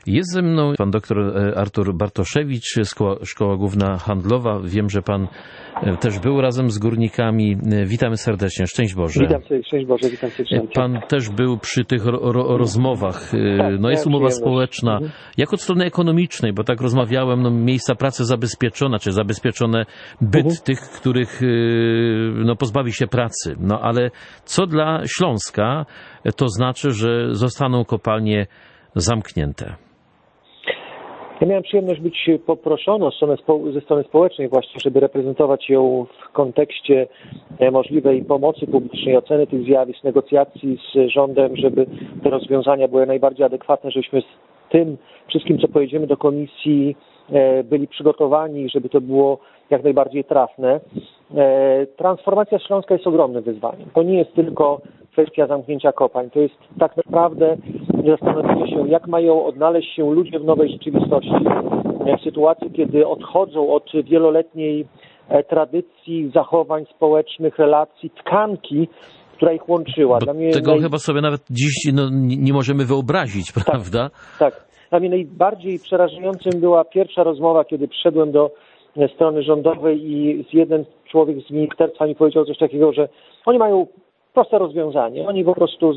Jest ze mną pan doktor Artur Bartoszewicz, Szkoła Główna Handlowa. Wiem, że pan też był razem z górnikami. Witamy serdecznie. Szczęść Boże. Witam cię, szczęść Boże, witam cię. Pan też był przy tych rozmowach. No jest umowa społeczna. Jak od strony ekonomicznej, bo tak rozmawiałem, miejsca pracy zabezpieczone, czy zabezpieczone byt tych, których pozbawi się pracy. No ale co dla Śląska to znaczy, że zostaną kopalnie zamknięte? Ja miałem przyjemność być poproszony ze strony społecznej właśnie, żeby reprezentować ją w kontekście możliwej pomocy publicznej, oceny tych zjawisk, negocjacji z rządem, żeby te rozwiązania były najbardziej adekwatne, żebyśmy z tym wszystkim, co pojedziemy do komisji, byli przygotowani, żeby to było jak najbardziej trafne. Transformacja Śląska jest ogromnym wyzwaniem. To nie jest tylko kwestia zamknięcia kopalń. To jest tak naprawdę zastanowienie się, jak mają odnaleźć się ludzie w nowej rzeczywistości, w sytuacji, kiedy odchodzą od wieloletniej tradycji, zachowań społecznych, relacji, tkanki, która ich łączyła. Dla mnie tego chyba sobie nawet dziś nie możemy wyobrazić, prawda? Tak. Dla mnie najbardziej przerażającym była pierwsza rozmowa, kiedy przyszedłem do strony rządowej i jeden człowiek z ministerstwa mi powiedział coś takiego, że oni mają proste rozwiązanie. Oni po prostu,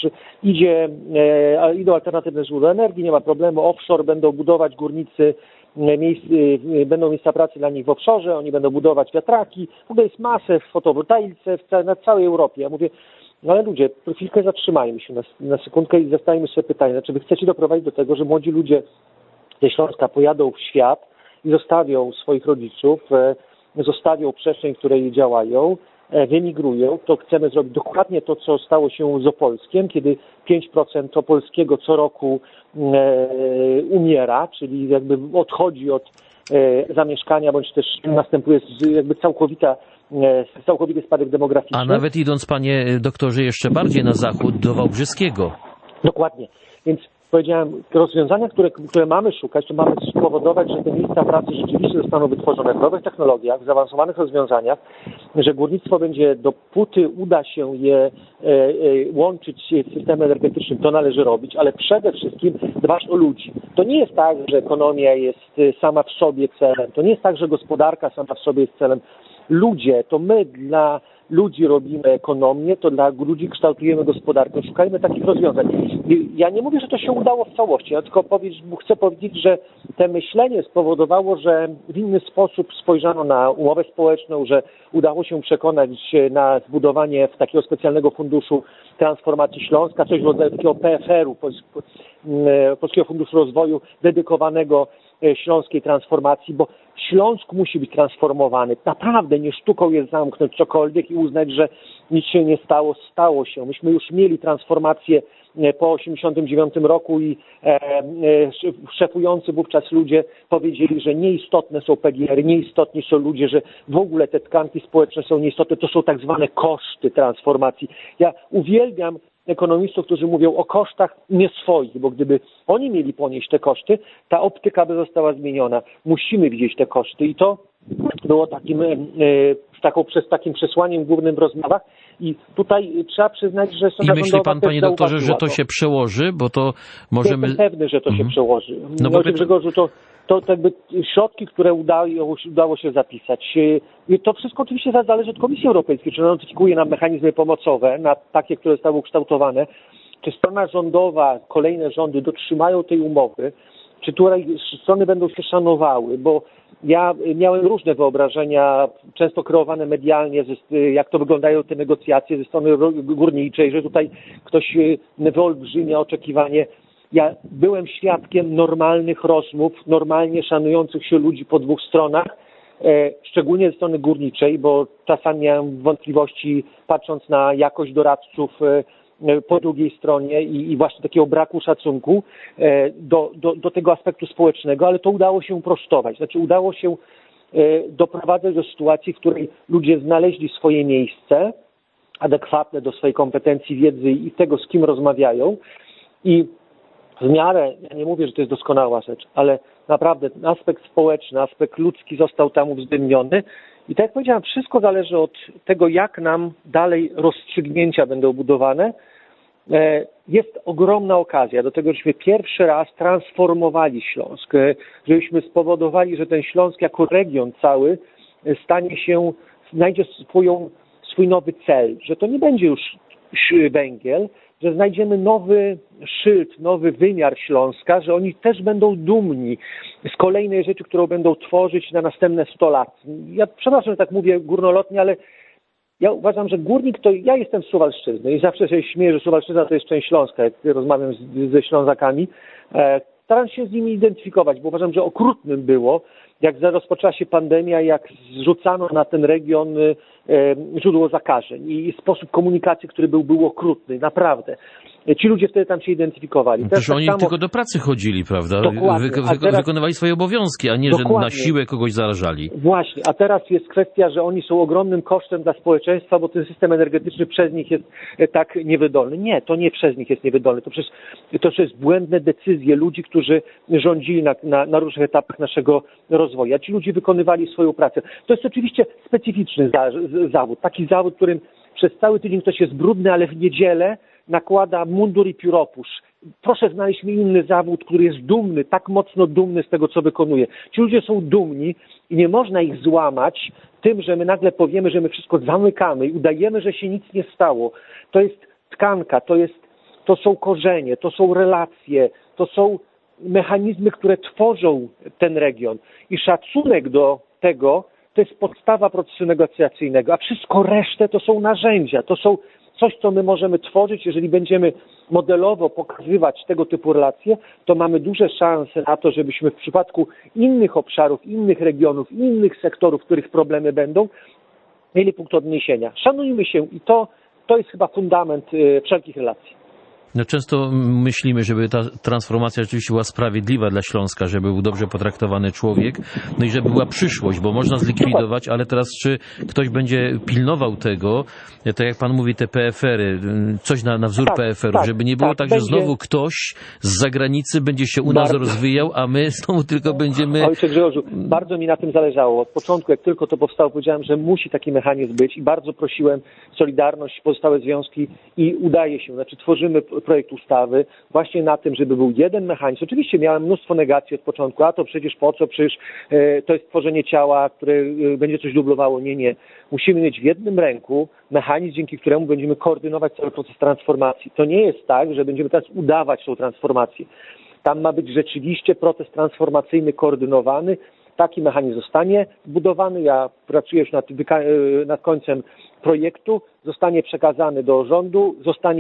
idą alternatywne źródła energii, nie ma problemu, offshore będą budować górnicy, będą miejsca pracy dla nich w offshore, oni będą budować wiatraki. W ogóle jest masę w fotowoltaice na całej Europie. Ja mówię, no ale ludzie, chwilkę zatrzymajmy się na sekundkę i zastajmy sobie pytanie, czy wy chcecie doprowadzić do tego, że młodzi ludzie ze Śląska pojadą w świat i zostawią swoich rodziców, zostawią przestrzeń, w której działają, wymigrują, to chcemy zrobić dokładnie to, co stało się z Opolskiem, kiedy 5% Opolskiego co roku umiera, czyli jakby odchodzi od zamieszkania, bądź też następuje jakby całkowity spadek demograficzny. A nawet idąc, panie doktorze, jeszcze bardziej na zachód, do Wałbrzyskiego. Dokładnie. Więc powiedziałem, rozwiązania, które mamy szukać, to mamy spowodować, że te miejsca pracy rzeczywiście zostaną wytworzone w nowych technologiach, w zaawansowanych rozwiązaniach, że górnictwo będzie, dopóty uda się je łączyć z systemem energetycznym, to należy robić, ale przede wszystkim dbać o ludzi. To nie jest tak, że ekonomia jest sama w sobie celem, to nie jest tak, że gospodarka sama w sobie jest celem. Ludzie, to my dla ludzi robimy ekonomię, to dla ludzi kształtujemy gospodarkę. Szukajmy takich rozwiązań. Ja nie mówię, że to się udało w całości, ja tylko chcę powiedzieć, że to myślenie spowodowało, że w inny sposób spojrzano na umowę społeczną, że udało się przekonać na zbudowanie takiego specjalnego funduszu transformacji Śląska, coś w rodzaju takiego PFR-u, Polskiego Funduszu Rozwoju, dedykowanego śląskiej transformacji, bo Śląsk musi być transformowany. Naprawdę nie sztuką jest zamknąć cokolwiek i uznać, że nic się nie stało. Stało się. Myśmy już mieli transformację po 1989 roku i szefujący wówczas ludzie powiedzieli, że nieistotne są PGR-y, nieistotni są ludzie, że w ogóle te tkanki społeczne są nieistotne. To są tak zwane koszty transformacji. Ja uwielbiam ekonomistów, którzy mówią o kosztach nie swoich, bo gdyby oni mieli ponieść te koszty, ta optyka by została zmieniona. Musimy widzieć te koszty i to było takim przesłaniem głównym w rozmowach i tutaj trzeba przyznać, że I myśli pan, panie doktorze, że to się przełoży, bo to możemy... Jestem pewny, że to się przełoży. Grzegorzu, to jakby środki, które udało się zapisać. I to wszystko oczywiście zależy od Komisji Europejskiej, czy ona notyfikuje nam mechanizmy pomocowe, na takie, które zostały ukształtowane, czy strona rządowa, kolejne rządy dotrzymają tej umowy, czy tutaj strony będą się szanowały, bo ja miałem różne wyobrażenia, często kreowane medialnie, jak to wyglądają te negocjacje ze strony górniczej, że tutaj ktoś wyolbrzymia oczekiwanie. Ja byłem świadkiem normalnych rozmów, normalnie szanujących się ludzi po dwóch stronach, szczególnie ze strony górniczej, bo czasami miałem wątpliwości, patrząc na jakość doradców po drugiej stronie i właśnie takiego braku szacunku do tego aspektu społecznego, ale to udało się uprostować. Znaczy udało się doprowadzać do sytuacji, w której ludzie znaleźli swoje miejsce adekwatne do swojej kompetencji, wiedzy i tego, z kim rozmawiają i w miarę, ja nie mówię, że to jest doskonała rzecz, ale naprawdę aspekt społeczny, aspekt ludzki został tam uwzględniony i tak jak powiedziałem, wszystko zależy od tego, jak nam dalej rozstrzygnięcia będą budowane jest ogromna okazja do tego, żebyśmy pierwszy raz transformowali Śląsk, żebyśmy spowodowali, że ten Śląsk jako region cały znajdzie swój nowy cel, że to nie będzie już węgiel, że znajdziemy nowy szyld, nowy wymiar Śląska, że oni też będą dumni z kolejnej rzeczy, którą będą tworzyć na następne 100 lat. Ja przepraszam, że tak mówię górnolotnie, ale ja uważam, że górnik to... Ja jestem z Suwalszczyzny i zawsze się śmieję, że Suwalszczyzna to jest część Śląska, jak rozmawiam ze Ślązakami. Staram się z nimi identyfikować, bo uważam, że okrutnym było, jak rozpoczęła się pandemia, jak zrzucano na ten region źródło zakażeń i sposób komunikacji, który był okrutny, naprawdę. Ci ludzie wtedy tam się identyfikowali. Przecież oni tylko do pracy chodzili, prawda? Wykonywali swoje obowiązki, a nie, że na siłę kogoś zarażali. Właśnie, a teraz jest kwestia, że oni są ogromnym kosztem dla społeczeństwa, bo ten system energetyczny przez nich jest tak niewydolny. Nie, to nie przez nich jest niewydolny, to przez błędne decyzje ludzi, którzy rządzili na różnych etapach naszego rozwoju. A ci ludzie wykonywali swoją pracę. To jest oczywiście specyficzny zawód, taki zawód, którym przez cały tydzień ktoś jest brudny, ale w niedzielę nakłada mundur i pióropusz. Proszę znaleźć mi inny zawód, który jest dumny, tak mocno dumny z tego, co wykonuje. Ci ludzie są dumni i nie można ich złamać tym, że my nagle powiemy, że my wszystko zamykamy i udajemy, że się nic nie stało. To jest tkanka, to są korzenie, to są relacje, to są mechanizmy, które tworzą ten region. I szacunek do tego to jest podstawa procesu negocjacyjnego, a wszystko resztę to są narzędzia, to są coś, co my możemy tworzyć. Jeżeli będziemy modelowo pokazywać tego typu relacje, to mamy duże szanse na to, żebyśmy w przypadku innych obszarów, innych regionów, innych sektorów, w których problemy będą, mieli punkt odniesienia. Szanujmy się i to jest chyba fundament wszelkich relacji. No często myślimy, żeby ta transformacja rzeczywiście była sprawiedliwa dla Śląska, żeby był dobrze potraktowany człowiek, no i żeby była przyszłość, bo można zlikwidować, ale teraz czy ktoś będzie pilnował tego, tak jak pan mówi, te PFR-y, coś na wzór PFR-ów, żeby nie było tak, że znowu ktoś z zagranicy będzie się u nas rozwijał, a my znowu tylko będziemy... Ojcze Grzegorzu, bardzo mi na tym zależało. Od początku, jak tylko to powstało, powiedziałem, że musi taki mechanizm być i bardzo prosiłem Solidarność, pozostałe związki i udaje się, tworzymy projekt ustawy właśnie na tym, żeby był jeden mechanizm. Oczywiście miałem mnóstwo negacji od początku, a to przecież po co, przecież to jest tworzenie ciała, które będzie coś dublowało. Nie. Musimy mieć w jednym ręku mechanizm, dzięki któremu będziemy koordynować cały proces transformacji. To nie jest tak, że będziemy teraz udawać tą transformację. Tam ma być rzeczywiście proces transformacyjny koordynowany. Taki mechanizm zostanie zbudowany. Ja pracuję już nad końcem projektu, zostanie przekazany do rządu,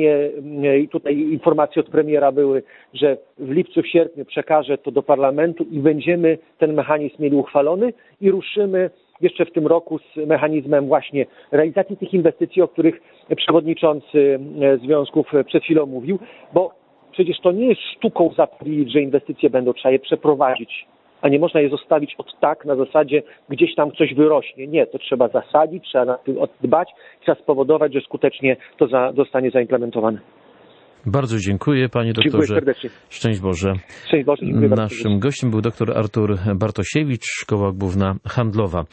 i tutaj informacje od premiera były, że w lipcu, w sierpniu przekaże to do parlamentu i będziemy ten mechanizm mieli uchwalony i ruszymy jeszcze w tym roku z mechanizmem właśnie realizacji tych inwestycji, o których przewodniczący związków przed chwilą mówił, bo przecież to nie jest sztuką zapewnić, że inwestycje będą, trzeba je przeprowadzić, a nie można je zostawić na zasadzie gdzieś tam coś wyrośnie. Nie, to trzeba zasadzić, trzeba na tym dbać, trzeba spowodować, że skutecznie to zostanie zaimplementowane. Bardzo dziękuję, panie doktorze. Dziękuję serdecznie. Szczęść Boże. Szczęść Boże, dziękuję bardzo. Naszym gościem był dr Artur Bartosiewicz, Szkoła Główna Handlowa.